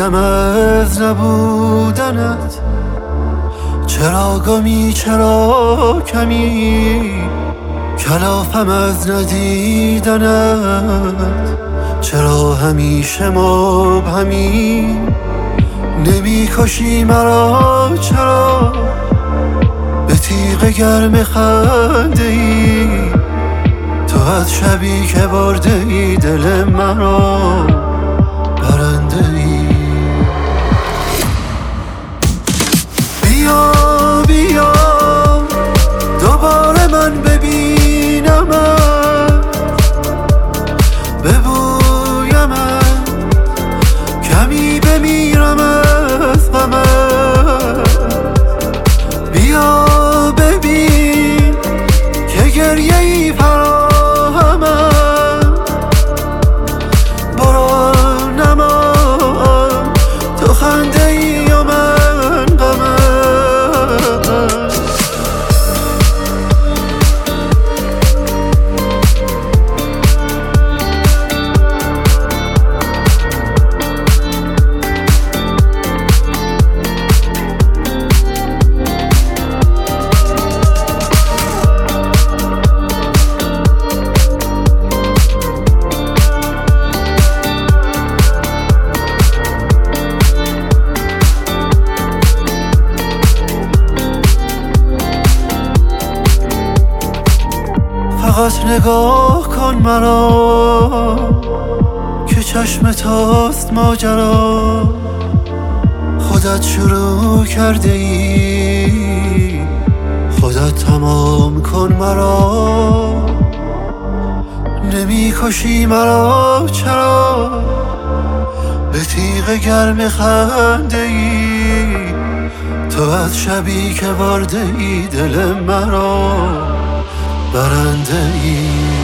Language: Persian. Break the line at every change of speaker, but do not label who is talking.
بگویم از نبودنت چرا گمی چرا کمی، کلافم از ندیدنت چرا همیشه مبهمی. نمی کشی مرا چرا به تیغ گرم خنده ای، تو از شبی که برده ای دل مرا برنده ای. بیا بیا دوباره من ببینمت، ببویمت کمی بمیرم از غمت. بیا ببین که گریه ای فراهمم، برو نما تو خنده ای و من غمم. فقط نگاه کن مرا که چشم تاست ماجرا، خودت شروع کرده ای خودت تمام کن مرا. نمی کشی مرا چرا به تیغ گرم خنده ای، تو از شبی که برده ای دل مرا برنده ای.